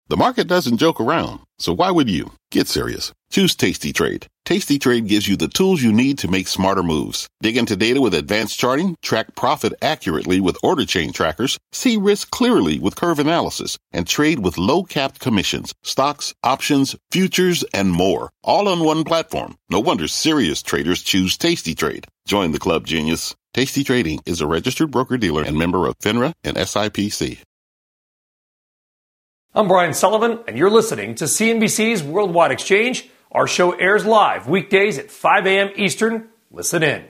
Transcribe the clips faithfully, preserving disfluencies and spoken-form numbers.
The market doesn't joke around, so why would you? Get serious. Choose Tasty Trade. Tasty Trade gives you the tools you need to make smarter moves. Dig into data with advanced charting, track profit accurately with order chain trackers, see risk clearly with curve analysis, and trade with low-capped commissions, stocks, options, futures, and more. All on one platform. No wonder serious traders choose Tasty Trade. Join the club, genius. Tasty Trading is a registered broker-dealer and member of FINRA and S I P C. I'm Brian Sullivan, and you're listening to C N B C's Worldwide Exchange. Our show airs live weekdays at five a.m. Eastern. Listen in.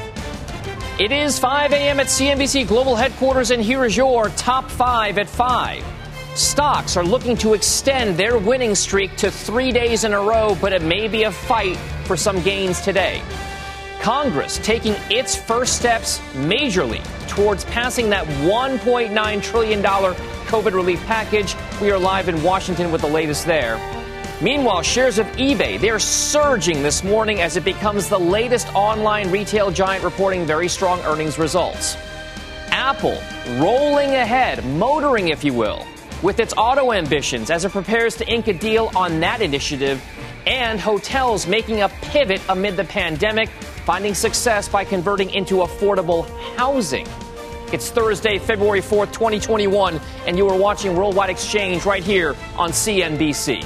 It is five a.m. at C N B C Global Headquarters, and here is your top five at five. Stocks are looking to extend their winning streak to three days in a row, but it may be a fight for some gains today. Congress taking its first steps majorly towards passing that one point nine trillion dollars COVID relief package. We are live in Washington with the latest there. Meanwhile, shares of eBay, they're surging this morning as it becomes the latest online retail giant reporting very strong earnings results. Apple rolling ahead, motoring, if you will, with its auto ambitions as it prepares to ink a deal on that initiative. And hotels making a pivot amid the pandemic, finding success by converting into affordable housing. It's Thursday, February fourth, twenty twenty-one, and you are watching Worldwide Exchange right here on C N B C.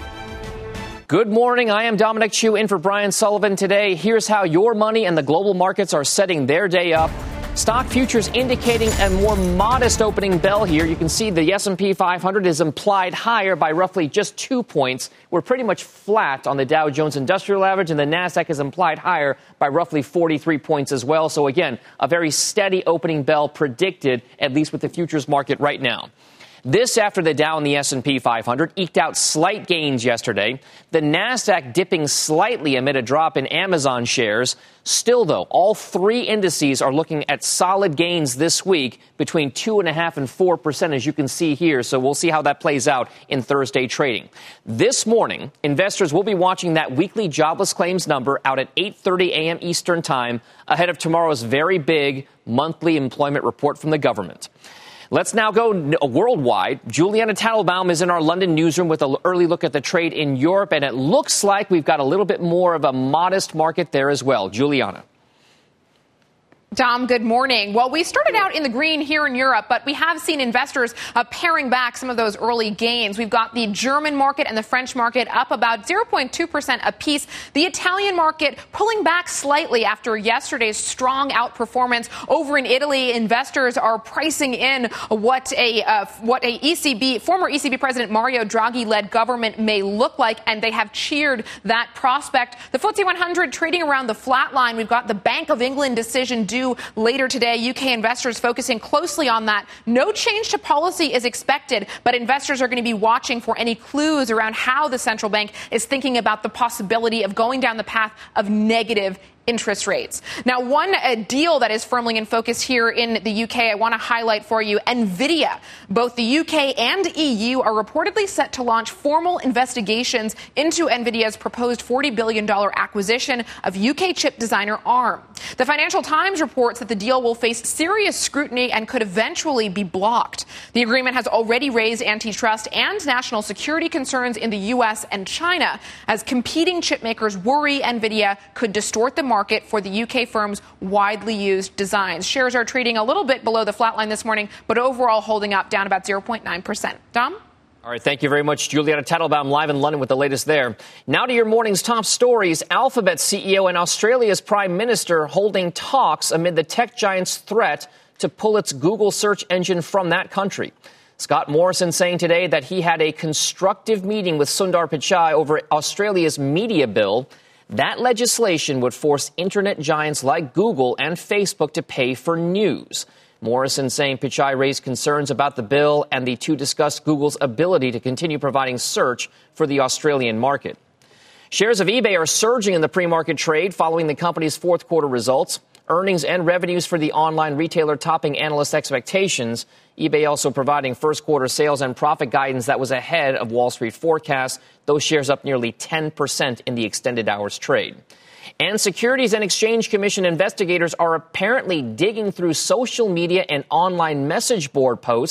Good morning. I am Dominic Chu in for Brian Sullivan today. Here's how your money and the global markets are setting their day up. Stock futures indicating a more modest opening bell here. You can see the S and P five hundred is implied higher by roughly just two points. We're pretty much flat on the Dow Jones Industrial Average, and the Nasdaq is implied higher by roughly forty-three points as well. So again, a very steady opening bell predicted, at least with the futures market right now. This after the Dow and the S and P five hundred eked out slight gains yesterday. The Nasdaq dipping slightly amid a drop in Amazon shares. Still, though, all three indices are looking at solid gains this week between two point five and four percent, as you can see here. So we'll see how that plays out in Thursday trading. This morning, investors will be watching that weekly jobless claims number out at eight thirty a.m. Eastern Time ahead of tomorrow's very big monthly employment report from the government. Let's now go worldwide. Juliana Tatelbaum is in our London newsroom with an early look at the trade in Europe, and it looks like we've got a little bit more of a modest market there as well. Juliana. Dom, good morning. Well, we started out in the green here in Europe, but we have seen investors uh, paring back some of those early gains. We've got the German market and the French market up about zero point two percent apiece. The Italian market pulling back slightly after yesterday's strong outperformance. Over in Italy, investors are pricing in what a uh, what a E C B, former E C B President Mario Draghi-led government may look like, and they have cheered that prospect. The F T S E one hundred trading around the flat line. We've got the Bank of England decision due later today. U K investors focusing closely on that. No change to policy is expected, but investors are going to be watching for any clues around how the central bank is thinking about the possibility of going down the path of negative interest rates. Now, one uh, deal that is firmly in focus here in the U K, I want to highlight for you, NVIDIA. Both the U K and E U are reportedly set to launch formal investigations into NVIDIA's proposed forty billion dollars acquisition of U K chip designer ARM. The Financial Times reports that the deal will face serious scrutiny and could eventually be blocked. The agreement has already raised antitrust and national security concerns in the U S and China as competing chip makers worry NVIDIA could distort the market market for the U K firm's widely used designs. Shares are trading a little bit below the flat line this morning, but overall holding up down about zero point nine percent. Dom? All right, thank you very much, Juliana Tatelbaum, live in London with the latest there. Now to your morning's top stories. Alphabet C E O and Australia's Prime Minister holding talks amid the tech giant's threat to pull its Google search engine from that country. Scott Morrison saying today that he had a constructive meeting with Sundar Pichai over Australia's media bill. That legislation would force internet giants like Google and Facebook to pay for news. Morrison saying Pichai raised concerns about the bill, and the two discussed Google's ability to continue providing search for the Australian market. Shares of eBay are surging in the pre-market trade following the company's fourth quarter results. Earnings and revenues for the online retailer topping analyst expectations. eBay also providing first quarter sales and profit guidance that was ahead of Wall Street forecasts. Those shares up nearly ten percent in the extended hours trade. And Securities and Exchange Commission investigators are apparently digging through social media and online message board posts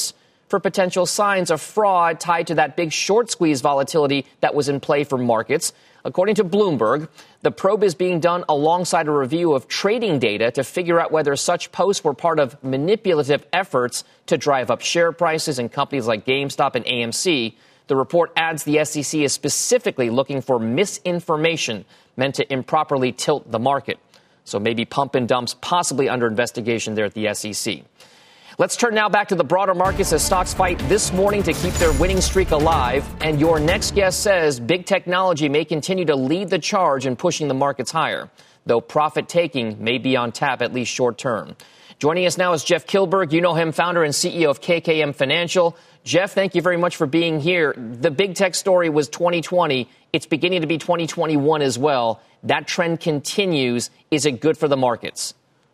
for potential signs of fraud tied to that big short squeeze volatility that was in play for markets. According to Bloomberg, the probe is being done alongside a review of trading data to figure out whether such posts were part of manipulative efforts to drive up share prices in companies like GameStop and A M C. The report adds the S E C is specifically looking for misinformation meant to improperly tilt the market. So maybe pump and dumps possibly under investigation there at the S E C. Let's turn now back to the broader markets as stocks fight this morning to keep their winning streak alive. And your next guest says big technology may continue to lead the charge in pushing the markets higher, though profit taking may be on tap, at least short term. Joining us now is Jeff Kilberg. You know him, founder and C E O of K K M Financial. Jeff, thank you very much for being here. The big tech story was twenty twenty. It's beginning to be twenty twenty-one as well. That trend continues. Is it good for the markets?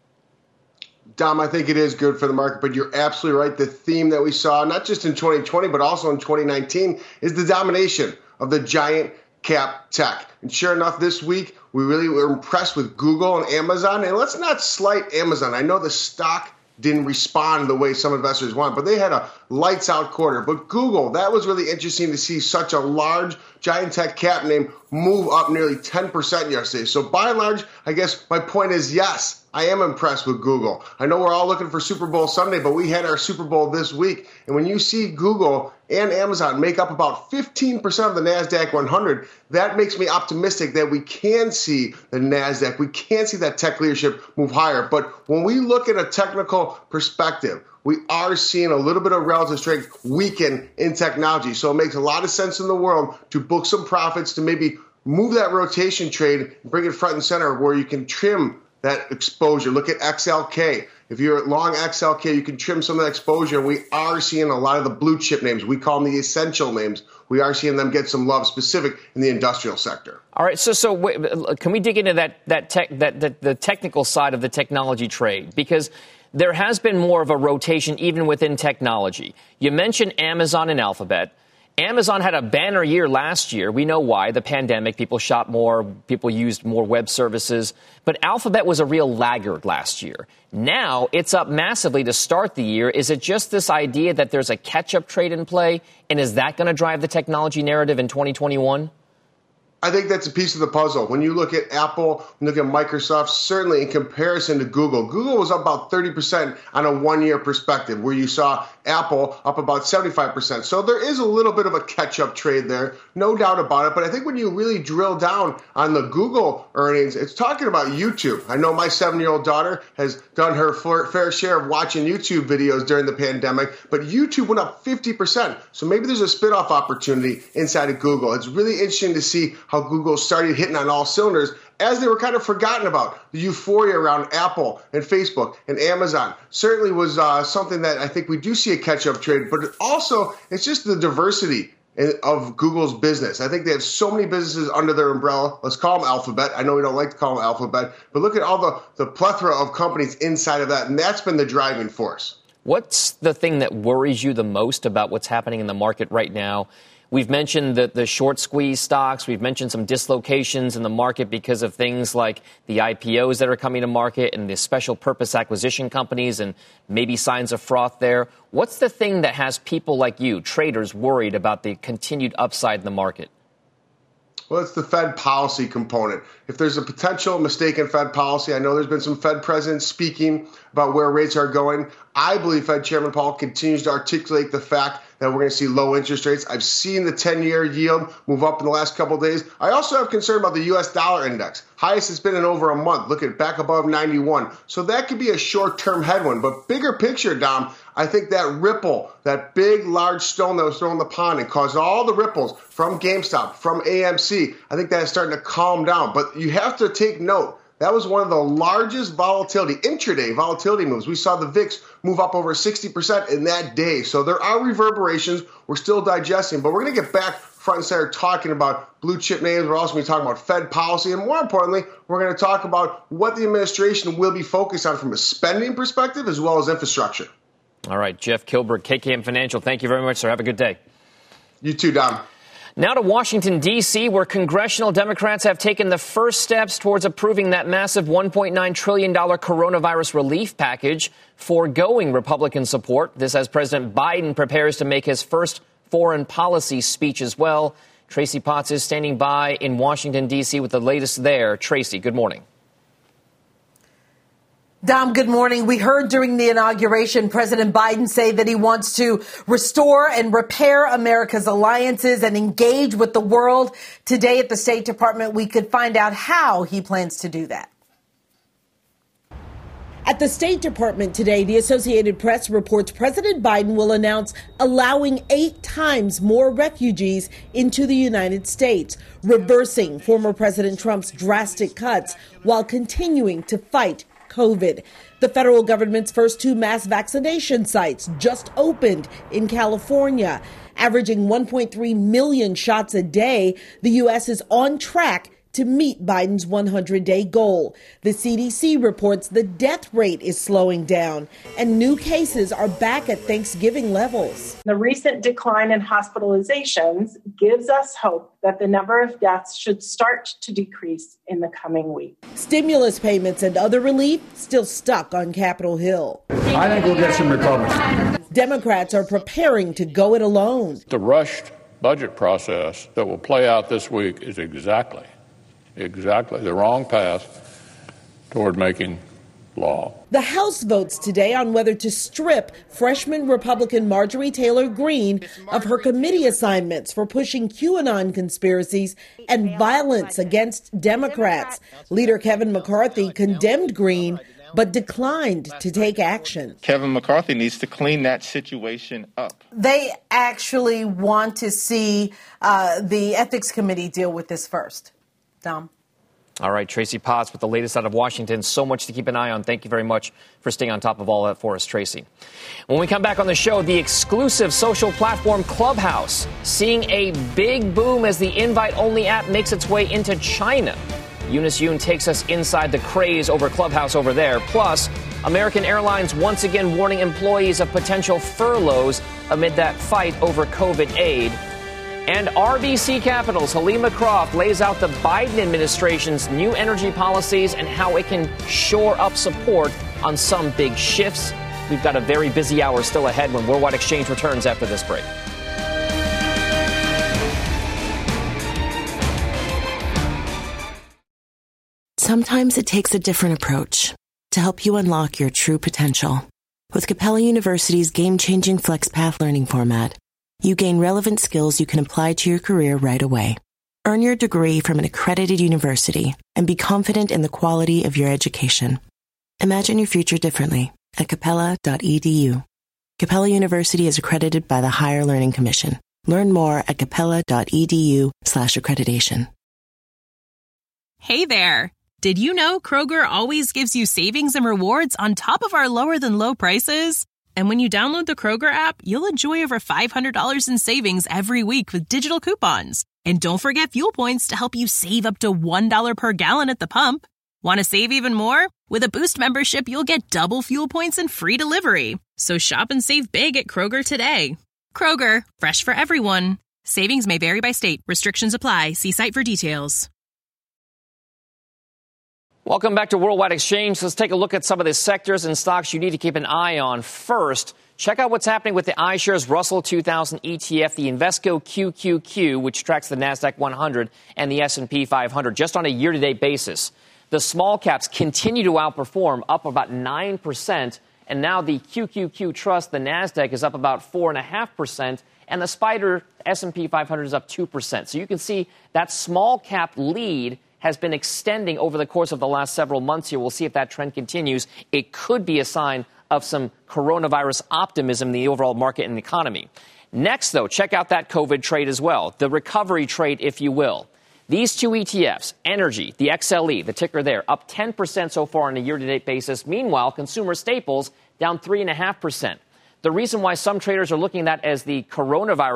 Dom, I think it is good for the market, but you're absolutely right. The theme that we saw, not just in twenty twenty, but also in twenty nineteen, is the domination of the giant cap tech. And sure enough, this week, we really were impressed with Google and Amazon. And let's not slight Amazon. I know the stock didn't respond the way some investors want, but they had a lights out quarter. But Google, that was really interesting to see such a large giant tech cap name move up nearly ten percent yesterday. So by and large, I guess my point is yes, I am impressed with Google. I know we're all looking for Super Bowl Sunday, but we had our Super Bowl this week. And when you see Google and Amazon make up about fifteen percent of the NASDAQ one hundred, that makes me optimistic that we can see the NASDAQ, we can see that tech leadership move higher. But when we look at a technical perspective, we are seeing a little bit of relative strength weaken in technology. So it makes a lot of sense in the world to book some profits, to maybe move that rotation trade and bring it front and center where you can trim that exposure. Look at X L K. If you're long X L K, you can trim some of that exposure. We are seeing a lot of the blue chip names. We call them the essential names. We are seeing them get some love specific in the industrial sector. All right. So, so wait, can we dig into that, that tech, that, that the technical side of the technology trade? Because there has been more of a rotation even within technology. You mentioned Amazon and Alphabet. Amazon had a banner year last year. We know why. The pandemic, people shopped more, people used more web services. But Alphabet was a real laggard last year. Now it's up massively to start the year. Is it just this idea that there's a catch-up trade in play? And is that going to drive the technology narrative in twenty twenty-one? I think that's a piece of the puzzle. When you look at Apple, look at Microsoft, certainly in comparison to Google, Google was up about thirty percent on a one-year perspective, where you saw Apple up about seventy-five percent. So there is a little bit of a catch-up trade there, no doubt about it. But I think when you really drill down on the Google earnings, it's talking about YouTube. I know my seven-year-old daughter has done her fair share of watching YouTube videos during the pandemic, but YouTube went up fifty percent. So maybe there's a spin-off opportunity inside of Google. It's really interesting to see how Google started hitting on all cylinders as they were kind of forgotten about. The euphoria around Apple and Facebook and Amazon certainly was uh, something that I think we do see a catch-up trade, but it also it's just the diversity of Google's business. I think they have so many businesses under their umbrella. Let's call them Alphabet. I know we don't like to call them Alphabet, but look at all the, the plethora of companies inside of that, and that's been the driving force. What's the thing that worries you the most about what's happening in the market right now? We've mentioned the, the short squeeze stocks. We've mentioned some dislocations in the market because of things like the I P Os that are coming to market and the special purpose acquisition companies and maybe signs of froth there. What's the thing that has people like you, traders, worried about the continued upside in the market? Well, it's the Fed policy component. If there's a potential mistake in Fed policy, I know there's been some Fed presidents speaking about where rates are going. I believe Fed Chairman Powell continues to articulate the fact that we're going to see low interest rates. I've seen the ten-year yield move up in the last couple of days. I also have concern about the U S dollar index. Highest it's been in over a month. Look at back above ninety-one. So that could be a short-term headwind. But bigger picture, Dom, I think that ripple, that big, large stone that was thrown in the pond and caused all the ripples from GameStop, from A M C, I think that is starting to calm down. But you have to take note. That was one of the largest volatility, intraday volatility moves. We saw the V I X move up over sixty percent in that day. So there are reverberations. We're still digesting, but we're going to get back front and center talking about blue chip names. We're also going to be talking about Fed policy. And more importantly, we're going to talk about what the administration will be focused on from a spending perspective as well as infrastructure. All right, Jeff Kilberg, K K M Financial. Thank you very much, sir. Have a good day. You too, Dom. Now to Washington, D C, where congressional Democrats have taken the first steps towards approving that massive one point nine trillion dollars coronavirus relief package, foregoing Republican support. This as President Biden prepares to make his first foreign policy speech as well. Tracy Potts is standing by in Washington, D C with the latest there. Tracy, good morning. Dom, good morning. We heard during the inauguration President Biden say that he wants to restore and repair America's alliances and engage with the world. Today at the State Department, we could find out how he plans to do that. At the State Department today, the Associated Press reports President Biden will announce allowing eight times more refugees into the United States, reversing former President Trump's drastic cuts while continuing to fight COVID. The federal government's first two mass vaccination sites just opened in California. Averaging one point three million shots a day, the U S is on track to meet Biden's one hundred day goal. The C D C reports the death rate is slowing down and new cases are back at Thanksgiving levels. The recent decline in hospitalizations gives us hope that the number of deaths should start to decrease in the coming week. Stimulus payments and other relief still stuck on Capitol Hill. I think we'll get some Republicans. Democrats are preparing to go it alone. The rushed budget process that will play out this week is exactly Exactly the wrong path toward making law. The House votes today on whether to strip freshman Republican Marjorie Taylor Greene of her committee assignments for pushing QAnon conspiracies and violence against Democrats. Leader Kevin McCarthy condemned Greene but declined to take action. Kevin McCarthy needs to clean that situation up. They actually want to see uh, the Ethics Committee deal with this first. Dom. All right, Tracy Potts with the latest out of Washington. So much to keep an eye on. Thank you very much for staying on top of all that for us, Tracy. When we come back on the show, the exclusive social platform Clubhouse seeing a big boom as the invite-only app makes its way into China. Eunice Yoon takes us inside the craze over Clubhouse over there. Plus, American Airlines once again warning employees of potential furloughs amid that fight over COVID aid. And R B C Capital's Halima Croft lays out the Biden administration's new energy policies and how it can shore up support on some big shifts. We've got a very busy hour still ahead when Worldwide Exchange returns after this break. Sometimes it takes a different approach to help you unlock your true potential. With Capella University's game-changing FlexPath learning format, you gain relevant skills you can apply to your career right away. Earn your degree from an accredited university and be confident in the quality of your education. Imagine your future differently at capella dot e d u. Capella University is accredited by the Higher Learning Commission. Learn more at capella dot e d u slash accreditation. Hey there. Did you know Kroger always gives you savings and rewards on top of our lower than low prices? And when you download the Kroger app, you'll enjoy over five hundred dollars in savings every week with digital coupons. And don't forget fuel points to help you save up to one dollar per gallon at the pump. Want to save even more? With a Boost membership, you'll get double fuel points and free delivery. So shop and save big at Kroger today. Kroger, fresh for everyone. Savings may vary by state. Restrictions apply. See site for details. Welcome back to Worldwide Exchange. Let's take a look at some of the sectors and stocks you need to keep an eye on. First, check out what's happening with the iShares Russell two thousand E T F, the Invesco Q Q Q, which tracks the NASDAQ one hundred and the S and P five hundred, just on a year-to-date basis. The small caps continue to outperform, up about nine percent. And now the Q Q Q Trust, the NASDAQ, is up about four point five percent. And the Spider S and P five hundred is up two percent. So you can see that small cap lead has been extending over the course of the last several months here. We'll see if that trend continues. It could be a sign of some coronavirus optimism in the overall market and the economy. Next, though, check out that COVID trade as well, the recovery trade, if you will. These two E T Fs, energy, the X L E, the ticker there, up ten percent so far on a year-to-date basis. Meanwhile, consumer staples down three point five percent. The reason why some traders are looking at that as the coronavirus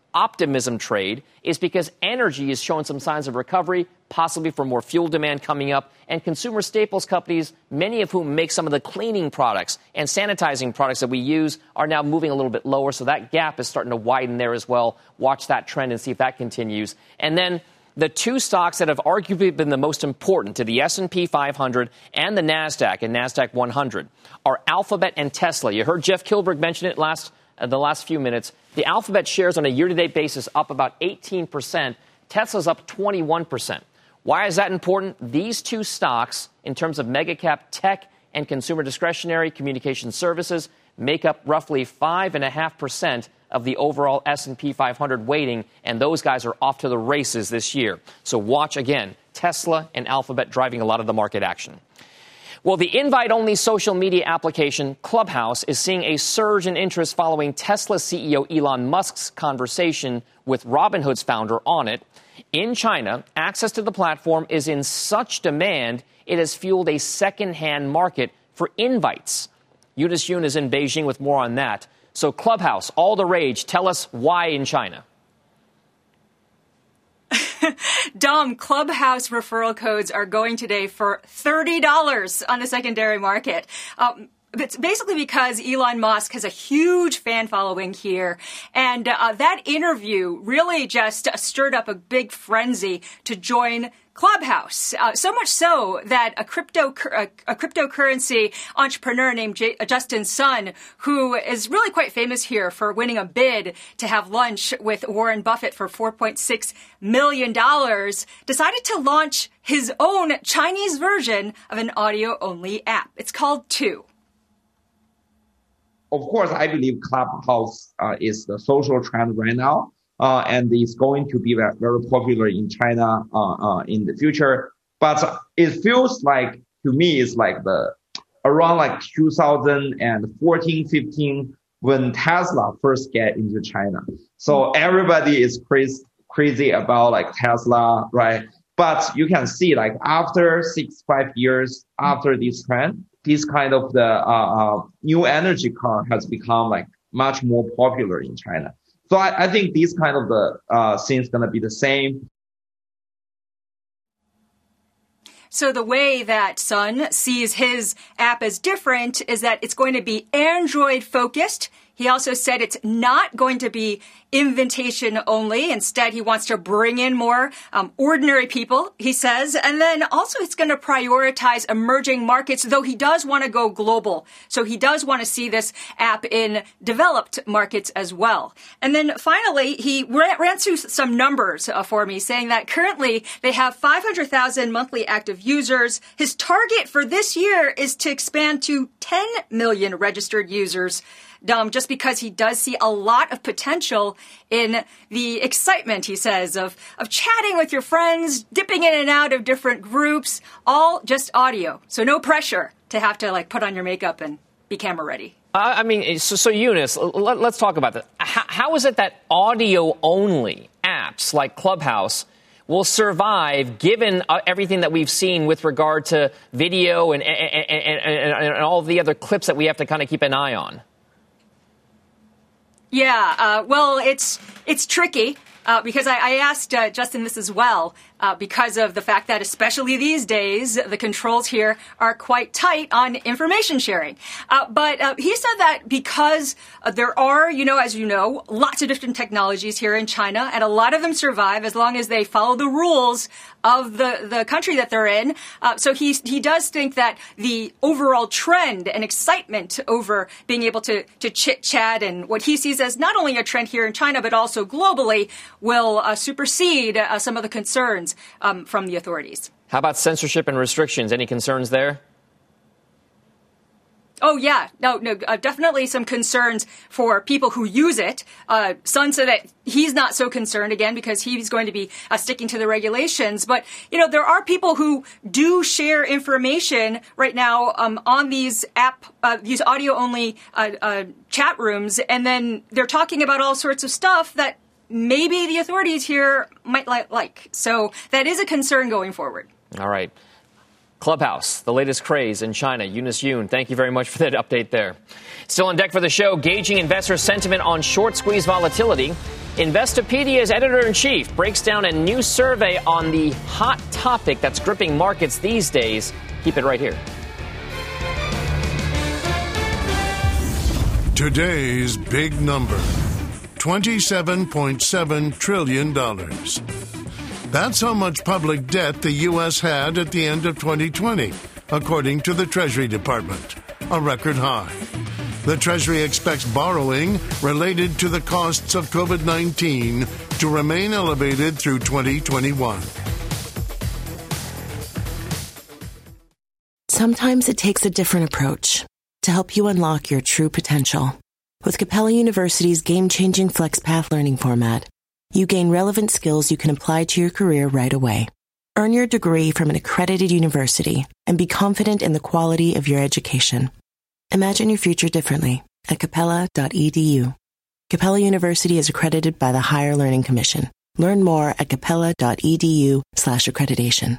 optimism trade is because energy is showing some signs of recovery, possibly for more fuel demand coming up, and consumer staples companies, many of whom make some of the cleaning products and sanitizing products that we use, are now moving a little bit lower. So that gap is starting to widen there as well. Watch that trend and see if that continues. And then the two stocks that have arguably been the most important to the S and P five hundred and the NASDAQ and NASDAQ one hundred are Alphabet and Tesla. You heard Jeff Kilberg mention it last uh, the last few minutes. The Alphabet shares on a year-to-date basis up about eighteen percent. Tesla's up twenty-one percent. Why is that important? These two stocks, in terms of mega-cap tech and consumer discretionary communication services, make up roughly five point five percent of the overall S and P five hundred weighting, and those guys are off to the races this year. So watch, again, Tesla and Alphabet driving a lot of the market action. Well, the invite-only social media application Clubhouse is seeing a surge in interest following Tesla C E O Elon Musk's conversation with Robinhood's founder on it. In China, access to the platform is in such demand, it has fueled a second-hand market for invites. Eunice Yoon is in Beijing with more on that. So Clubhouse, all the rage. Tell us why in China. Dom, Clubhouse referral codes are going today for thirty dollars on the secondary market. Um, It's basically because Elon Musk has a huge fan following here. And uh, that interview really just uh, stirred up a big frenzy to join Clubhouse. Uh, so much so that a crypto a, a cryptocurrency entrepreneur named J- Justin Sun, who is really quite famous here for winning a bid to have lunch with Warren Buffett for four point six million dollars, decided to launch his own Chinese version of an audio-only app. It's called Two. Of course, I believe Clubhouse uh, is the social trend right now, uh, and it's going to be very, very popular in China uh, uh, in the future. But it feels like, to me, it's like the around like two thousand fourteen, fifteen, when Tesla first get into China. So everybody is crazy, crazy about like Tesla, right? But you can see like after six, five years after this trend, this kind of the uh, uh, new energy car has become like much more popular in China. So I, I think this kind of the uh, thing is going to be the same. So the way that Sun sees his app as different is that it's going to be Android focused. He also said it's not going to be invitation only. Instead, he wants to bring in more um, ordinary people, he says. And then also it's going to prioritize emerging markets, though he does want to go global. So he does want to see this app in developed markets as well. And then finally, he ran, ran through some numbers uh, for me, saying that currently they have five hundred thousand monthly active users. His target for this year is to expand to ten million registered users. Dom, just because he does see a lot of potential in the excitement, he says, of, of chatting with your friends, dipping in and out of different groups, all just audio. So no pressure to have to like put on your makeup and be camera ready. Uh, I mean, so, so Eunice, let, let's talk about that. How, how is it that audio-only apps like Clubhouse will survive given uh, everything that we've seen with regard to video and, and, and, and, and all of the other clips that we have to kind of keep an eye on? Yeah, uh, well, it's it's tricky uh, because I, I asked uh, Justin this as well uh, because of the fact that especially these days, the controls here are quite tight on information sharing. Uh, but uh, he said that because uh, there are, you know, as you know, lots of different technologies here in China, and a lot of them survive as long as they follow the rules of the, the country that they're in. Uh, so he he does think that the overall trend and excitement over being able to, to chit-chat and what he sees as not only a trend here in China, but also globally, will uh, supersede uh, some of the concerns um, from the authorities. How about censorship and restrictions? Any concerns there? Oh, yeah. No, no, uh, definitely some concerns for people who use it. Uh, Sun said that he's not so concerned, again, because he's going to be uh, sticking to the regulations. But, you know, there are people who do share information right now um, on these app, uh, these audio-only uh, uh, chat rooms, and then they're talking about all sorts of stuff that maybe the authorities here might li- like. So that is a concern going forward. All right. Clubhouse, the latest craze in China. Eunice Yoon, thank you very much for that update there. Still on deck for the show, gauging investor sentiment on short squeeze volatility. Investopedia's editor-in-chief breaks down a new survey on the hot topic that's gripping markets these days. Keep it right here. Today's big number, twenty-seven point seven trillion dollars. That's how much public debt the U S had at the end of twenty twenty, according to the Treasury Department, a record high. The Treasury expects borrowing related to the costs of COVID nineteen to remain elevated through twenty twenty-one. Sometimes it takes a different approach to help you unlock your true potential. With Capella University's game-changing FlexPath learning format, you gain relevant skills you can apply to your career right away. Earn your degree from an accredited university and be confident in the quality of your education. Imagine your future differently at capella dot e d u. Capella University is accredited by the Higher Learning Commission. Learn more at capella dot e d u slash accreditation.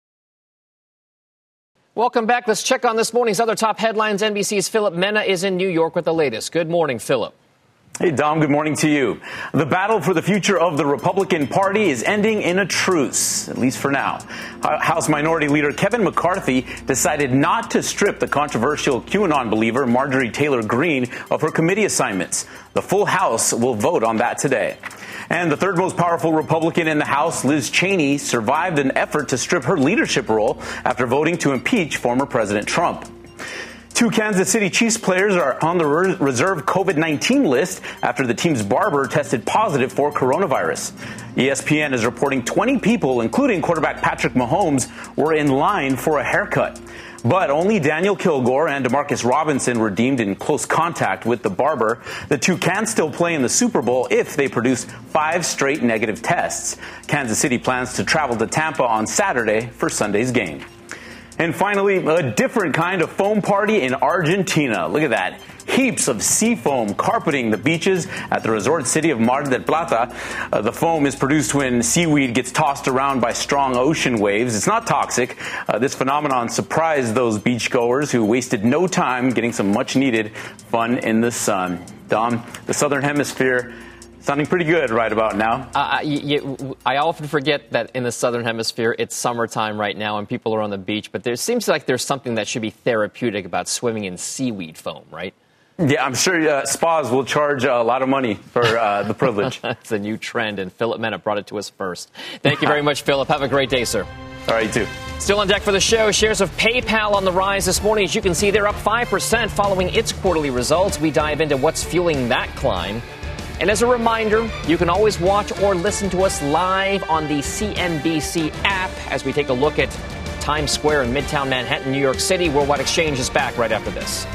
Welcome back. Let's check on this morning's other top headlines. N B C's Philip Mena is in New York with the latest. Good morning, Philip. Hey, Dom, good morning to you. The battle for the future of the Republican Party is ending in a truce, at least for now. House Minority Leader Kevin McCarthy decided not to strip the controversial QAnon believer Marjorie Taylor Greene of her committee assignments. The full House will vote on that today. And the third most powerful Republican in the House, Liz Cheney, survived an effort to strip her leadership role after voting to impeach former President Trump. Two Kansas City Chiefs players are on the reserve COVID nineteen list after the team's barber tested positive for coronavirus. E S P N is reporting twenty people, including quarterback Patrick Mahomes, were in line for a haircut. But only Daniel Kilgore and Demarcus Robinson were deemed in close contact with the barber. The two can still play in the Super Bowl if they produce five straight negative tests. Kansas City plans to travel to Tampa on Saturday for Sunday's game. And finally, a different kind of foam party in Argentina. Look at that. Heaps of sea foam carpeting the beaches at the resort city of Mar del Plata. Uh, the foam is produced when seaweed gets tossed around by strong ocean waves. It's not toxic. Uh, this phenomenon surprised those beachgoers who wasted no time getting some much-needed fun in the sun. Dom, the Southern Hemisphere sounding pretty good right about now. Uh, you, I often forget that in the Southern Hemisphere, it's summertime right now and people are on the beach. But there seems like there's something that should be therapeutic about swimming in seaweed foam, right? Yeah, I'm sure uh, spas will charge a lot of money for uh, the privilege. It's a new trend, and Philip Mena brought it to us first. Thank you very much, Philip. Have a great day, sir. All right, you too. Still on deck for the show, shares of PayPal on the rise this morning. As you can see, they're up five percent following its quarterly results. We dive into what's fueling that climb. And as a reminder, you can always watch or listen to us live on the C N B C app as we take a look at Times Square in Midtown Manhattan, New York City. Worldwide Exchange is back right after this.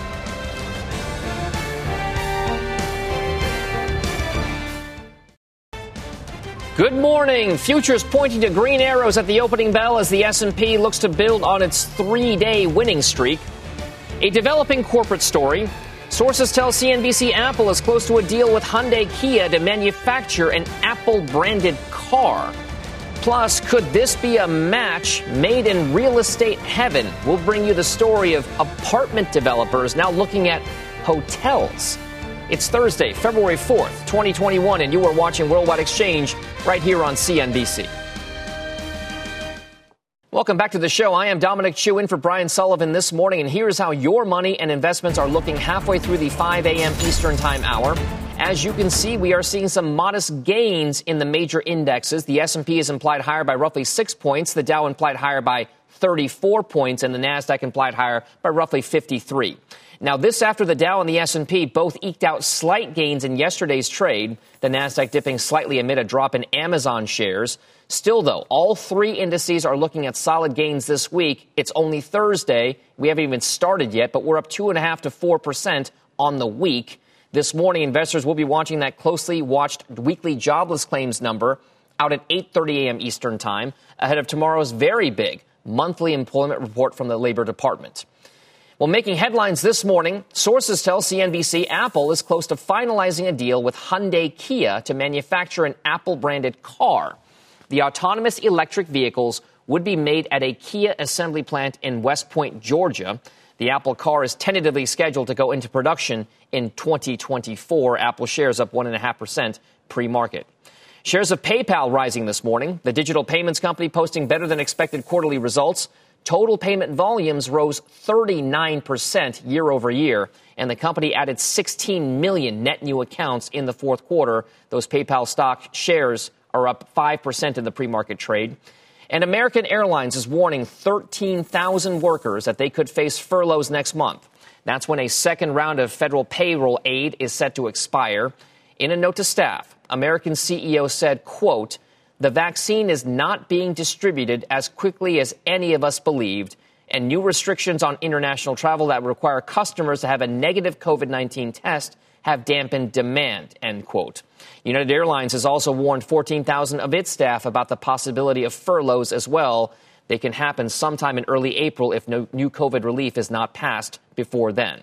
Good morning. Futures pointing to green arrows at the opening bell as the S and P looks to build on its three-day winning streak. A developing corporate story. Sources tell C N B C Apple is close to a deal with Hyundai Kia to manufacture an Apple-branded car. Plus, could this be a match made in real estate heaven? We'll bring you the story of apartment developers now looking at hotels. It's Thursday, February fourth, twenty twenty-one, and you are watching Worldwide Exchange right here on C N B C. Welcome back to the show. I am Dominic Chu in for Brian Sullivan this morning, and here's how your money and investments are looking halfway through the five a.m. Eastern Time hour. As you can see, we are seeing some modest gains in the major indexes. The S and P is implied higher by roughly six points, the Dow implied higher by thirty-four points, and the Nasdaq implied higher by roughly fifty-three. Now, this after the Dow and the S and P both eked out slight gains in yesterday's trade, the Nasdaq dipping slightly amid a drop in Amazon shares. Still, though, all three indices are looking at solid gains this week. It's only Thursday. We haven't even started yet, but we're up two point five to four percent on the week. This morning, investors will be watching that closely watched weekly jobless claims number out at eight thirty a.m. Eastern Time, ahead of tomorrow's very big monthly employment report from the Labor Department. Well, making headlines this morning, sources tell C N B C Apple is close to finalizing a deal with Hyundai Kia to manufacture an Apple-branded car. The autonomous electric vehicles would be made at a Kia assembly plant in West Point, Georgia. The Apple car is tentatively scheduled to go into production in twenty twenty-four. Apple shares up one point five percent pre-market. Shares of PayPal rising this morning. The digital payments company posting better than expected quarterly results. Total payment volumes rose thirty-nine percent year over year, and the company added sixteen million net new accounts in the fourth quarter. Those PayPal stock shares are up five percent in the pre-market trade. And American Airlines is warning thirteen thousand workers that they could face furloughs next month. That's when a second round of federal payroll aid is set to expire. In a note to staff, American C E O said, quote, "The vaccine is not being distributed as quickly as any of us believed, and new restrictions on international travel that require customers to have a negative COVID nineteen test have dampened demand," end quote. United Airlines has also warned fourteen thousand of its staff about the possibility of furloughs as well. They can happen sometime in early April if no new COVID relief is not passed before then.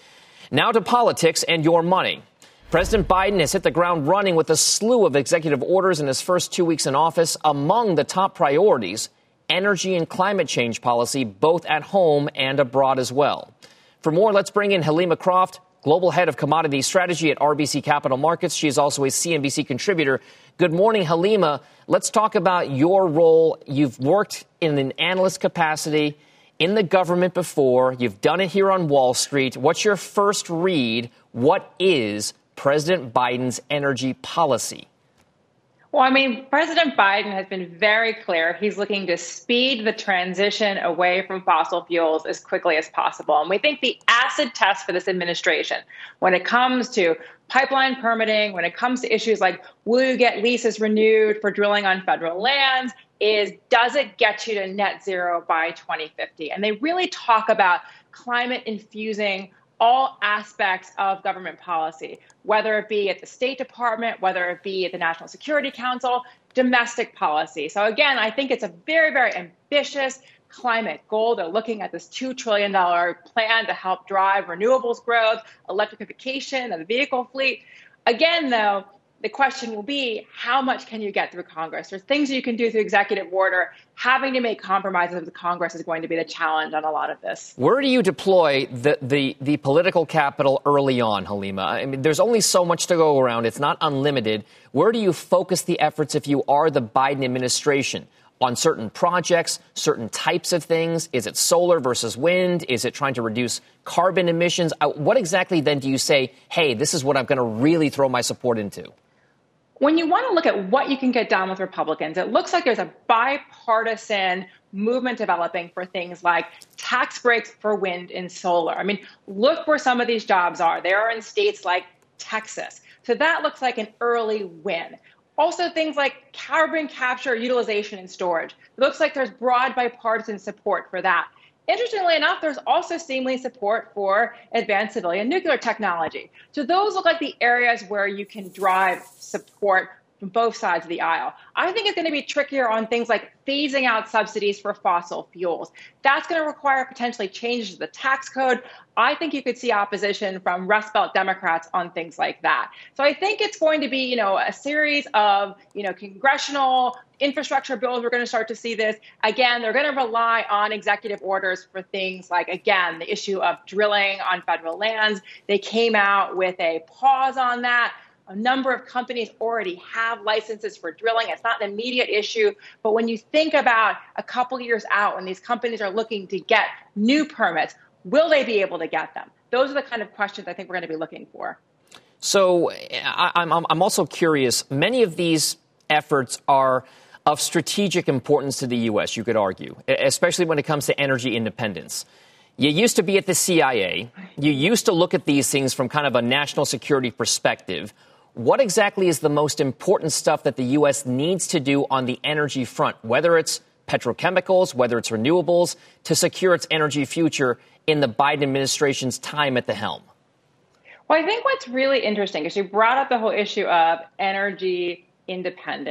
Now to politics and your money. President Biden has hit the ground running with a slew of executive orders in his first two weeks in office. Among the top priorities, energy and climate change policy, both at home and abroad as well. For more, let's bring in Halima Croft, Global Head of Commodity Strategy at R B C Capital Markets. She is also a C N B C contributor. Good morning, Halima. Let's talk about your role. You've worked in an analyst capacity in the government before. You've done it here on Wall Street. What's your first read? What is President Biden's energy policy? Well, I mean, President Biden has been very clear. He's looking to speed the transition away from fossil fuels as quickly as possible. And we think the acid test for this administration, when it comes to pipeline permitting, when it comes to issues like will you get leases renewed for drilling on federal lands, is does it get you to net zero by twenty fifty? And they really talk about climate infusing all aspects of government policy, whether it be at the State Department, whether it be at the National Security Council, domestic policy. So again, I think it's a very, very ambitious climate goal. They're looking at this two trillion dollars plan to help drive renewables growth, electrification of the vehicle fleet. Again, though, the question will be, how much can you get through Congress? There's things that you can do through executive order. Having to make compromises with the Congress is going to be the challenge on a lot of this. Where do you deploy the, the, the political capital early on, Halima? I mean, there's only so much to go around. It's not unlimited. Where do you focus the efforts if you are the Biden administration? On certain projects, certain types of things? Is it solar versus wind? Is it trying to reduce carbon emissions? What exactly then do you say, hey, this is what I'm going to really throw my support into? When you want to look at what you can get done with Republicans, it looks like there's a bipartisan movement developing for things like tax breaks for wind and solar. I mean, look where some of these jobs are. They are in states like Texas. So that looks like an early win. Also, things like carbon capture, utilization, and storage. It looks like there's broad bipartisan support for that. Interestingly enough, there's also seemingly support for advanced civilian nuclear technology. So those look like the areas where you can drive support from both sides of the aisle. I think it's going to be trickier on things like phasing out subsidies for fossil fuels. That's going to require potentially changes to the tax code. I think you could see opposition from Rust Belt Democrats on things like that. So I think it's going to be, you know, a series of, you know, congressional infrastructure bills. We're going to start to see this. Again, they're going to rely on executive orders for things like, again, the issue of drilling on federal lands. They came out with a pause on that. A number of companies already have licenses for drilling. It's not an immediate issue. But when you think about a couple years out, when these companies are looking to get new permits, will they be able to get them? Those are the kind of questions I think we're going to be looking for. So I, I'm, I'm also curious. Many of these efforts are of strategic importance to the U S, you could argue, especially when it comes to energy independence. You used to be at the C I A. You used to look at these things from kind of a national security perspective. What exactly is the most important stuff that the U S needs to do on the energy front, whether it's petrochemicals, whether it's renewables, to secure its energy future in the Biden administration's time at the helm? Well, I think what's really interesting is you brought up the whole issue of energy independence.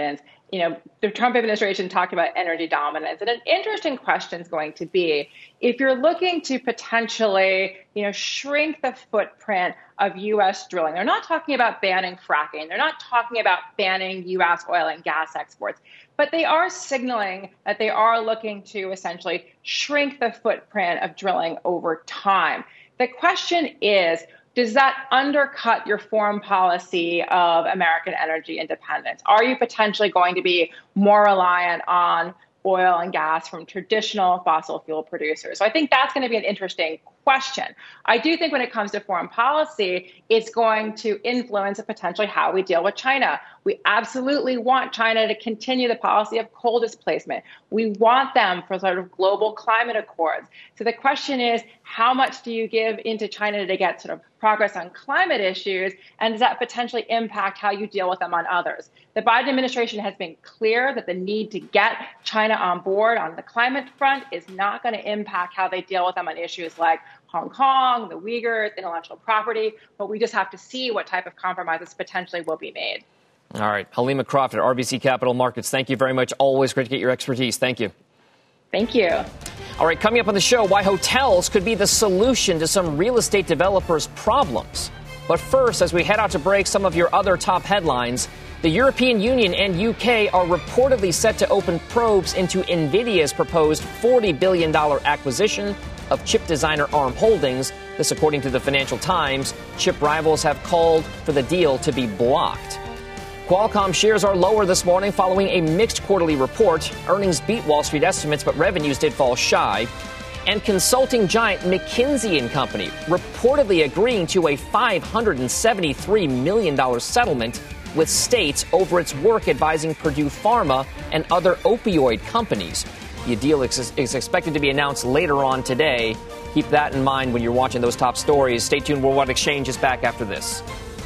you know, the Trump administration talked about energy dominance. And an interesting question is going to be, if you're looking to potentially, you know, shrink the footprint of U S drilling, they're not talking about banning fracking. They're not talking about banning U S oil and gas exports, but they are signaling that they are looking to essentially shrink the footprint of drilling over time. The question is, does that undercut your foreign policy of American energy independence? Are you potentially going to be more reliant on oil and gas from traditional fossil fuel producers? So I think that's going to be an interesting question. I do think when it comes to foreign policy, it's going to influence potentially how we deal with China. We absolutely want China to continue the policy of coal displacement. We want them for sort of global climate accords. So the question is, how much do you give into China to get sort of progress on climate issues? And does that potentially impact how you deal with them on others? The Biden administration has been clear that the need to get China on board on the climate front is not going to impact how they deal with them on issues like Hong Kong, the Uyghurs, intellectual property, but we just have to see what type of compromises potentially will be made. All right. Halima Croft at R B C Capital Markets. Thank you very much. Always great to get your expertise. Thank you. Thank you. All right. Coming up on the show, why hotels could be the solution to some real estate developers' problems. But first, as we head out to break, some of your other top headlines. The European Union and U K are reportedly set to open probes into NVIDIA's proposed forty billion dollars acquisition of chip designer ARM Holdings. This, according to the Financial Times. Chip rivals have called for the deal to be blocked. Qualcomm shares are lower this morning following a mixed quarterly report. Earnings beat Wall Street estimates, but revenues did fall shy. And consulting giant McKinsey and Company reportedly agreeing to a five hundred seventy-three million dollars settlement with states over its work advising Purdue Pharma and other opioid companies. The deal is, is expected to be announced later on today. Keep that in mind when you're watching those top stories. Stay tuned. Worldwide Exchange is back after this.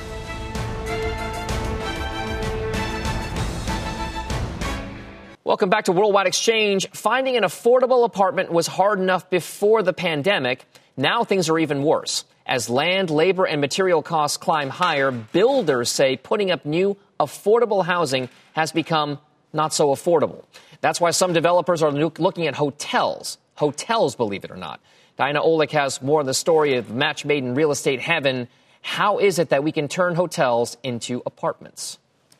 Welcome back to Worldwide Exchange. Finding an affordable apartment was hard enough before the pandemic. Now things are even worse. As land, labor, and material costs climb higher, builders say putting up new, affordable housing has become not so affordable. That's why some developers are looking at hotels. Hotels, believe it or not. Diana Olick has more of the story of match made in real estate heaven. How is it that we can turn hotels into apartments?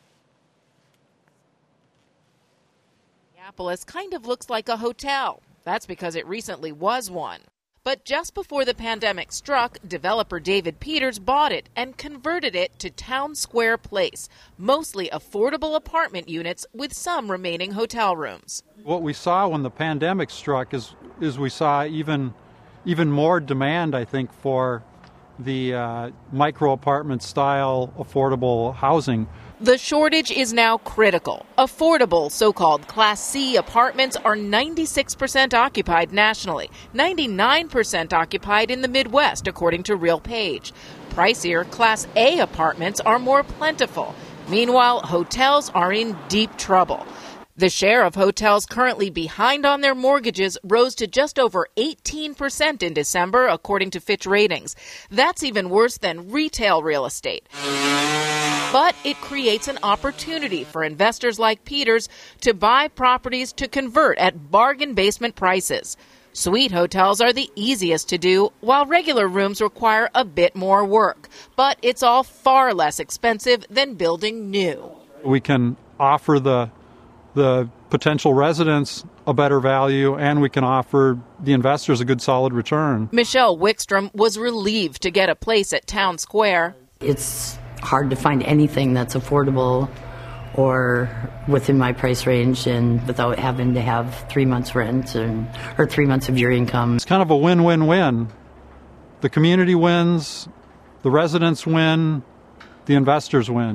Minneapolis kind of looks like a hotel. That's because it recently was one. But just before the pandemic struck, developer David Peters bought it and converted it to Town Square Place, mostly affordable apartment units with some remaining hotel rooms. What we saw when the pandemic struck is is we saw even even more demand, I think, for the uh, micro apartment style affordable housing. The shortage is now critical. Affordable so-called Class C apartments are ninety-six percent occupied nationally, ninety-nine percent occupied in the Midwest, according to RealPage. Pricier Class A apartments are more plentiful. Meanwhile, hotels are in deep trouble. The share of hotels currently behind on their mortgages rose to just over eighteen percent in December, according to Fitch Ratings. That's even worse than retail real estate. But it creates an opportunity for investors like Peters to buy properties to convert at bargain basement prices. Suite hotels are the easiest to do, while regular rooms require a bit more work. But it's all far less expensive than building new. We can offer the the potential residents a better value, and we can offer the investors a good solid return. Michelle Wickstrom was relieved to get a place at Town Square. It's hard to find anything that's affordable or within my price range and without having to have three months rent and, or three months of your income. It's kind of a win-win-win. The community wins, the residents win, the investors win.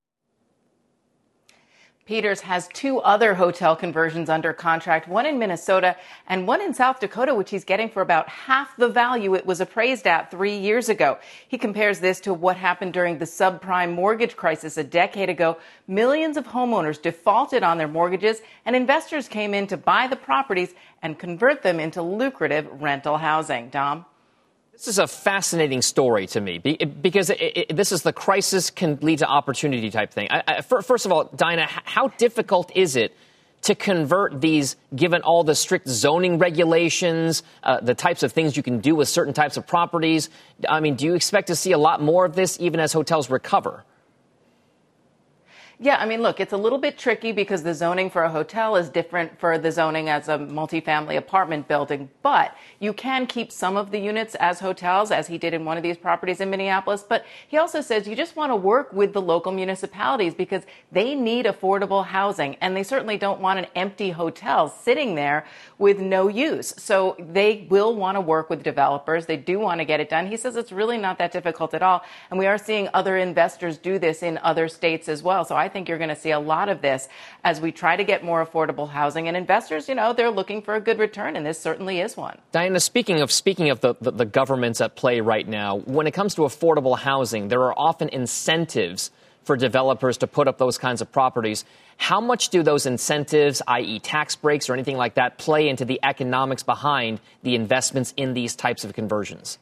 Peters has two other hotel conversions under contract, one in Minnesota and one in South Dakota, which he's getting for about half the value it was appraised at three years ago. He compares this to what happened during the subprime mortgage crisis a decade ago. Millions of homeowners defaulted on their mortgages, and investors came in to buy the properties and convert them into lucrative rental housing. Dom? This is a fascinating story to me because it, it, this is the crisis can lead to opportunity type thing. I, I, first of all, Dinah, how difficult is it to convert these, given all the strict zoning regulations, uh, the types of things you can do with certain types of properties? I mean, do you expect to see a lot more of this even as hotels recover? Yeah, I mean, look, it's a little bit tricky because the zoning for a hotel is different for the zoning as a multifamily apartment building. But you can keep some of the units as hotels, as he did in one of these properties in Minneapolis. But he also says you just want to work with the local municipalities because they need affordable housing. And they certainly don't want an empty hotel sitting there with no use. So they will want to work with developers. They do want to get it done. He says it's really not that difficult at all. And we are seeing other investors do this in other states as well. So I I think you're going to see a lot of this as we try to get more affordable housing. And investors, you know, they're looking for a good return, and this certainly is one. Diana, speaking of speaking of the, the, the governments at play right now, when it comes to affordable housing, there are often incentives for developers to put up those kinds of properties. How much do those incentives, that is tax breaks or anything like that, play into the economics behind the investments in these types of conversions?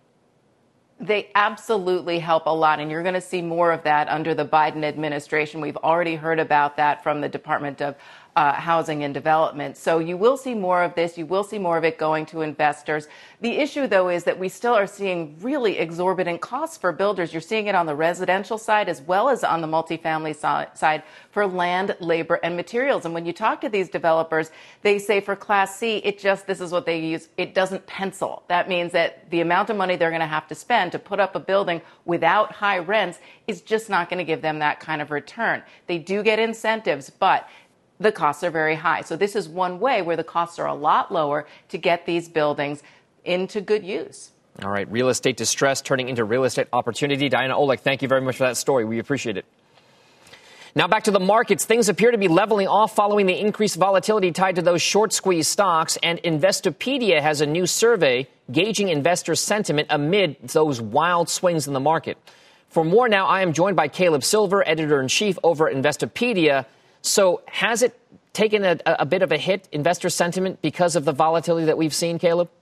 They absolutely help a lot, and you're going to see more of that under the Biden administration. We've already heard about that from the Department of uh, Housing and Development. So you will see more of this. You will see more of it going to investors. The issue, though, is that we still are seeing really exorbitant costs for builders. You're seeing it on the residential side as well as on the multifamily so- side for land, labor, and materials. And when you talk to these developers, they say for Class C, it just, this is what they use, it doesn't pencil. That means that the amount of money they're going to have to spend to put up a building without high rents is just not going to give them that kind of return. They do get incentives, but the costs are very high. So this is one way where the costs are a lot lower to get these buildings into good use. All right. Real estate distress turning into real estate opportunity. Diana Olick, thank you very much for that story. We appreciate it. Now back to the markets. Things appear to be leveling off following the increased volatility tied to those short squeeze stocks. And Investopedia has a new survey gauging investor sentiment amid those wild swings in the market. For more now, I am joined by Caleb Silver, editor-in-chief over at Investopedia. So has it taken a, a bit of a hit, investor sentiment, because of the volatility that we've seen, Caleb?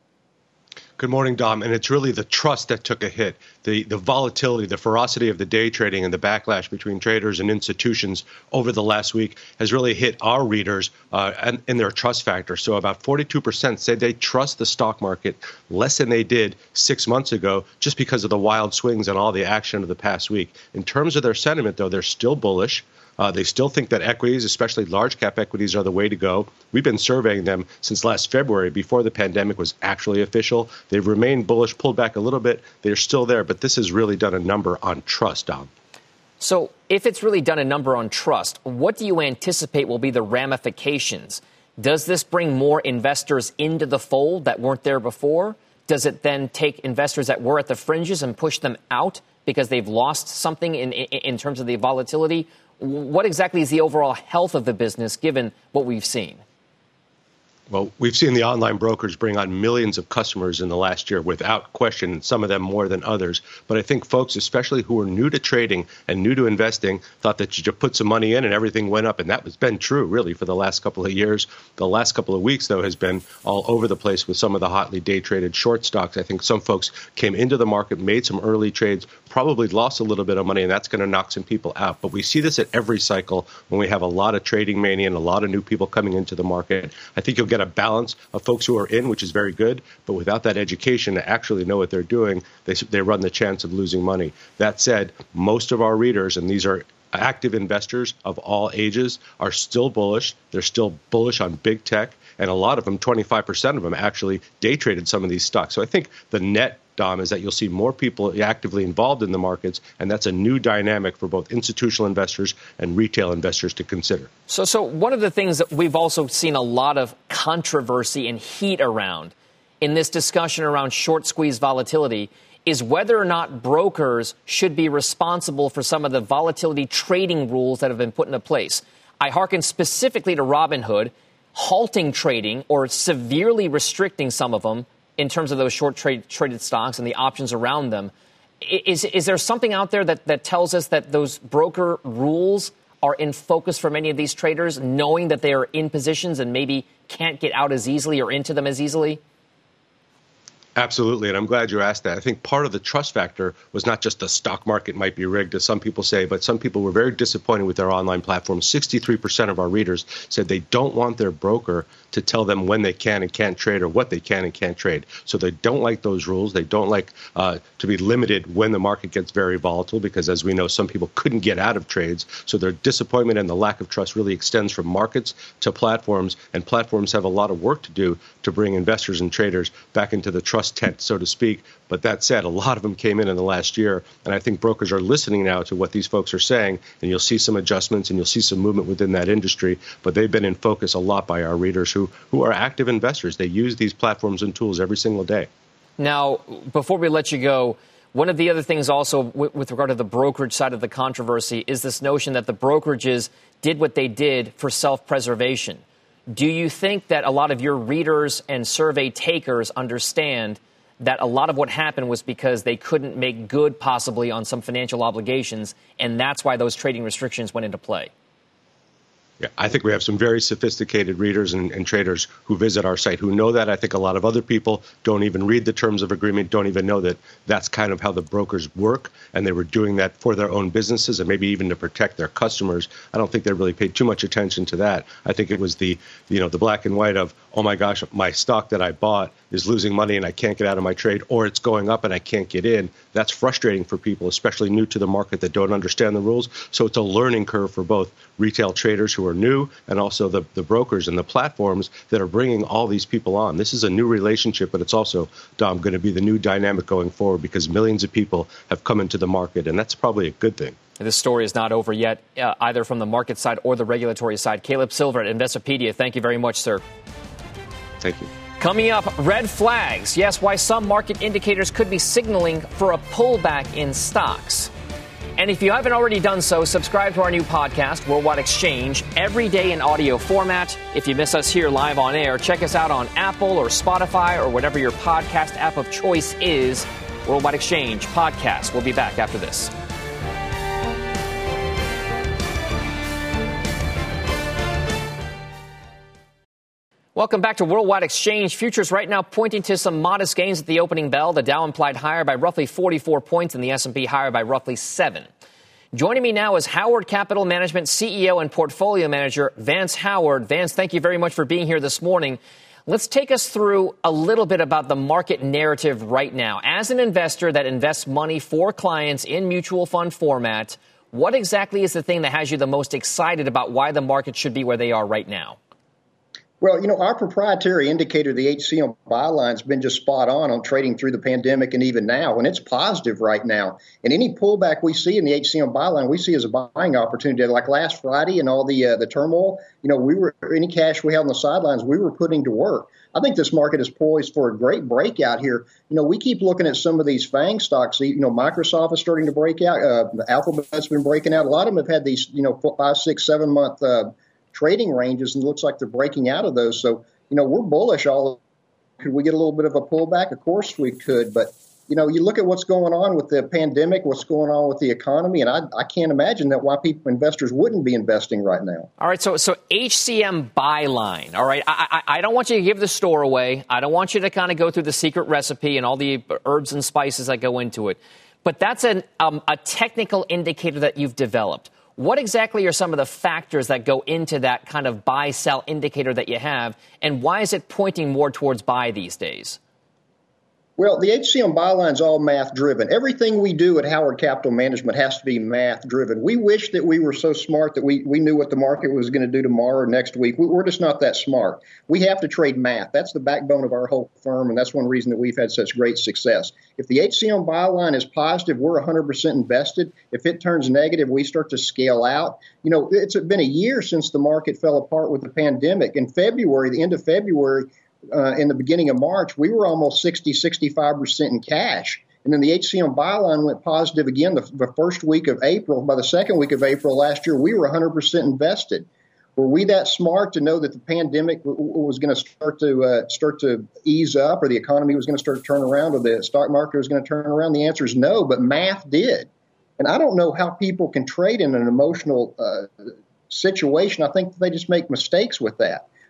Good morning, Dom. And it's really the trust that took a hit. The the volatility, the ferocity of the day trading and the backlash between traders and institutions over the last week has really hit our readers uh, and in their trust factor. So about forty-two percent say they trust the stock market less than they did six months ago just because of the wild swings and all the action of the past week. In terms of their sentiment, though, they're still bullish. Uh, they still think that equities, especially large cap equities, are the way to go. We've been surveying them since last February, before the pandemic was actually official. They've remained bullish, pulled back a little bit. They're still there, but this has really done a number on trust, Dom. So if it's really done a number on trust, what do you anticipate will be the ramifications? Does this bring more investors into the fold that weren't there before? Does it then take investors that were at the fringes and push them out because they've lost something in, in, in terms of the volatility? What exactly is the overall health of the business given what we've seen? Well, we've seen the online brokers bring on millions of customers in the last year without question, some of them more than others. But I think folks, especially who are new to trading and new to investing, thought that you just put some money in and everything went up. And that has been true, really, for the last couple of years. The last couple of weeks, though, has been all over the place with some of the hotly day traded short stocks. I think some folks came into the market, made some early trades, probably lost a little bit of money, and that's going to knock some people out. But we see this at every cycle when we have a lot of trading mania and a lot of new people coming into the market. I think you'll get a balance of folks who are in, which is very good, but without that education to actually know what they're doing, they, they run the chance of losing money. That said, most of our readers, and these are active investors of all ages, are still bullish. They're still bullish on big tech, and a lot of them, twenty-five percent of them, actually day traded some of these stocks. So I think the net, Dom, is that you'll see more people actively involved in the markets, and that's a new dynamic for both institutional investors and retail investors to consider. So, so one of the things that we've also seen a lot of controversy and heat around in this discussion around short squeeze volatility is whether or not brokers should be responsible for some of the volatility trading rules that have been put into place. I hearken specifically to Robinhood halting trading or severely restricting some of them in terms of those short trade, traded stocks and the options around them. Is, is there something out there that, that tells us that those broker rules are in focus for many of these traders, knowing that they are in positions and maybe can't get out as easily or into them as easily? Absolutely, and I'm glad you asked that. I think part of the trust factor was not just the stock market might be rigged, as some people say, but some people were very disappointed with their online platform. sixty-three percent of our readers said they don't want their broker to tell them when they can and can't trade or what they can and can't trade. So they don't like those rules. They don't like uh, to be limited when the market gets very volatile because, as we know, some people couldn't get out of trades. So their disappointment and the lack of trust really extends from markets to platforms, and platforms have a lot of work to do to bring investors and traders back into the trust tent, so to speak. But that said, a lot of them came in in the last year, and I think brokers are listening now to what these folks are saying, and you'll see some adjustments and you'll see some movement within that industry. But they've been in focus a lot by our readers who, who are active investors. They use these platforms and tools every single day. Now, before we let you go, one of the other things also w- with regard to the brokerage side of the controversy is this notion that the brokerages did what they did for self-preservation. Do you think that a lot of your readers and survey takers understand that a lot of what happened was because they couldn't make good possibly on some financial obligations, and that's why those trading restrictions went into play? Yeah, I think we have some very sophisticated readers and, and traders who visit our site who know that. I think a lot of other people don't even read the terms of agreement, don't even know that that's kind of how the brokers work, and they were doing that for their own businesses and maybe even to protect their customers. I don't think they really paid too much attention to that. I think it was the, you know, the black and white of, oh my gosh, my stock that I bought is losing money and I can't get out of my trade, or it's going up and I can't get in. That's frustrating for people, especially new to the market that don't understand the rules. So it's a learning curve for both retail traders who are new and also the, the brokers and the platforms that are bringing all these people on. This is a new relationship, but it's also, Dom, going to be the new dynamic going forward because millions of people have come into the market, and that's probably a good thing. This story is not over yet, uh, either from the market side or the regulatory side. Caleb Silver at Investopedia, thank you very much, sir. Thank you. Coming up, red flags. Yes, why some market indicators could be signaling for a pullback in stocks. And if you haven't already done so, subscribe to our new podcast, Worldwide Exchange, every day in audio format. If you miss us here live on air, check us out on Apple or Spotify or whatever your podcast app of choice is. Worldwide Exchange podcast. We'll be back after this. Welcome back to Worldwide Exchange. Futures right now pointing to some modest gains at the opening bell. The Dow implied higher by roughly forty-four points and the S and P higher by roughly seven. Joining me now is Howard Capital Management C E O and Portfolio Manager Vance Howard. Vance, thank you very much for being here this morning. Let's take us through a little bit about the market narrative right now. As an investor that invests money for clients in mutual fund format, what exactly is the thing that has you the most excited about why the market should be where they are right now? Well, you know, our proprietary indicator, the H C M byline, has been just spot on on trading through the pandemic and even now, and it's positive right now. And any pullback we see in the H C M byline, we see as a buying opportunity. Like last Friday and all the uh, the turmoil, you know, we were any cash we had on the sidelines, we were putting to work. I think this market is poised for a great breakout here. You know, we keep looking at some of these FANG stocks. You know, Microsoft is starting to break out. Uh, Alphabet's been breaking out. A lot of them have had these, you know, five, six, seven month uh, trading ranges, and it looks like they're breaking out of those. So, you know, we're bullish. All could we get a little bit of a pullback? Of course we could, but you know, you look at what's going on with the pandemic, what's going on with the economy, and I, I can't imagine that why people, investors wouldn't be investing right now. All right, so so H C M byline. All right, I, I I don't want you to give the store away. I don't want you to kind of go through the secret recipe and all the herbs and spices that go into it. But that's an um, a technical indicator that you've developed. What exactly are some of the factors that go into that kind of buy-sell indicator that you have, and why is it pointing more towards buy these days? Well, the H C M byline is all math-driven. Everything we do at Howard Capital Management has to be math-driven. We wish that we were so smart that we, we knew what the market was going to do tomorrow or next week. We, we're just not that smart. We have to trade math. That's the backbone of our whole firm, and that's one reason that we've had such great success. If the H C M byline is positive, we're one hundred percent invested. If it turns negative, we start to scale out. You know, it's been a year since the market fell apart with the pandemic. In February, the end of February, Uh, in the beginning of March, we were almost sixty, sixty-five percent in cash. And then the H C M byline went positive again the, the first week of April. By the second week of April last year, we were one hundred percent invested. Were we that smart to know that the pandemic w- was going to start to uh, start to ease up, or the economy was going to start to turn around, or the stock market was going to turn around? The answer is no, but math did. And I don't know how people can trade in an emotional uh, situation. I think they just make mistakes with that.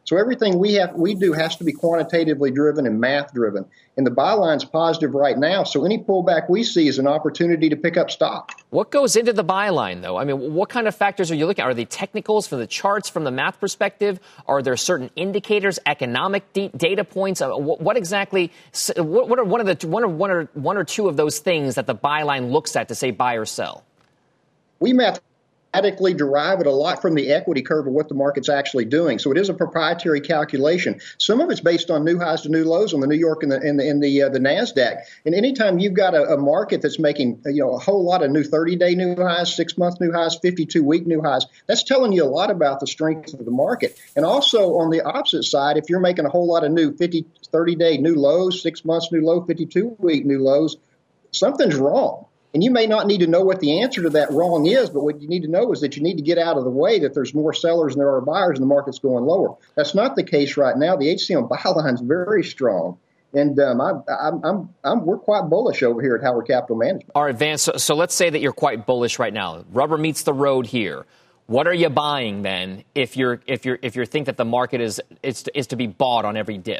So everything we have, we do has to be quantitatively driven and math driven. And the buy line's positive right now. So any pullback we see is an opportunity to pick up stock. What goes into the buy line, though? I mean, what kind of factors are you looking at? Are they technicals from the charts, from the math perspective? Are there certain indicators, economic d- data points? Uh, what, what exactly? What, what are one of the one or one or one or two of those things that the buy line looks at to say buy or sell? We math. Derive it a lot from the equity curve of what the market's actually doing. So it is a proprietary calculation. Some of it's based on new highs to new lows on the New York and the and the, and the, uh, the NASDAQ. And anytime you've got a, a market that's making you know a whole lot of new thirty-day new highs, six-month new highs, fifty-two-week new highs, that's telling you a lot about the strength of the market. And also on the opposite side, if you're making a whole lot of new fifty, thirty-day new lows, six months new low, fifty-two-week new lows, something's wrong. And you may not need to know what the answer to that wrong is, but what you need to know is that you need to get out of the way that there's more sellers than there are buyers and the market's going lower. That's not the case right now. The H C M buy line is very strong. And um, I, I'm, I'm, I'm, we're quite bullish over here at Howard Capital Management. All right, Vance, so, so let's say that you're quite bullish right now. Rubber meets the road here. What are you buying then if you're if you're if you think that the market is is to, is to be bought on every dip?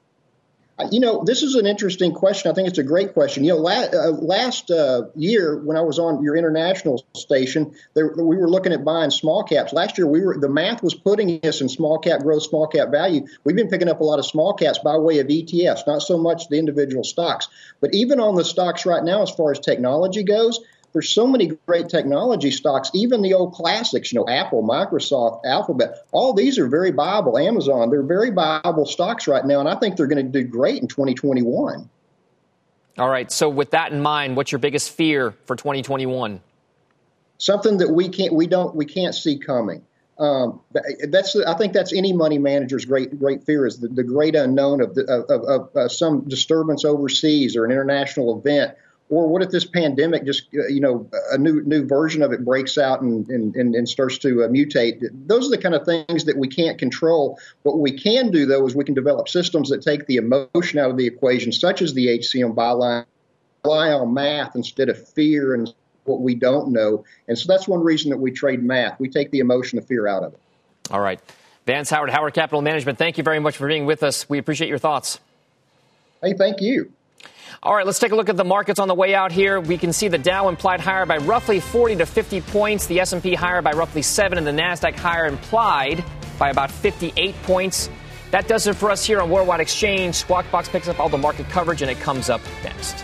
You know, this is an interesting question. I think it's a great question. You know, last, uh, last uh, year when I was on your international station, there, we were looking at buying small caps. Last year, we were the math was putting us in small cap growth, small cap value. We've been picking up a lot of small caps by way of E T Fs, not so much the individual stocks. But even on the stocks right now, as far as technology goes, there's so many great technology stocks, even the old classics, you know, Apple, Microsoft, Alphabet, all these are very viable. Amazon, they're very viable stocks right now, and I think they're going to do great in twenty twenty-one. All right. So with that in mind, what's your biggest fear for twenty twenty-one? Something that we can't, we don't, we can't see coming. Um, that's, I think that's any money manager's great, great fear is the, the great unknown of, the, of, of, of uh, some disturbance overseas or an international event. Or what if this pandemic just, uh, you know, a new new version of it breaks out and, and, and starts to uh, mutate? Those are the kind of things that we can't control. What we can do, though, is we can develop systems that take the emotion out of the equation, such as the H C M buy line, rely on math instead of fear and what we don't know. And so that's one reason that we trade math. We take the emotion of fear out of it. All right. Vance Howard, Howard Capital Management, thank you very much for being with us. We appreciate your thoughts. Hey, thank you. All right, let's take a look at the markets on the way out here. We can see the Dow implied higher by roughly forty to fifty points, the S and P higher by roughly seven, and the NASDAQ higher implied by about fifty-eight points. That does it for us here on Worldwide Exchange. Squawk Box picks up all the market coverage, and it comes up next.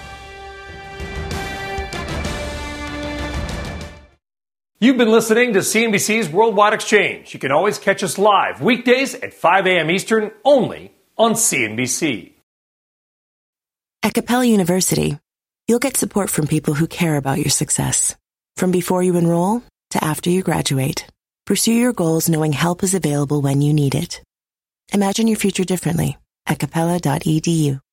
You've been listening to C N B C's Worldwide Exchange. You can always catch us live weekdays at five a.m. Eastern, only on C N B C. At Capella University, you'll get support from people who care about your success. From before you enroll to after you graduate, pursue your goals knowing help is available when you need it. Imagine your future differently at capella dot e d u.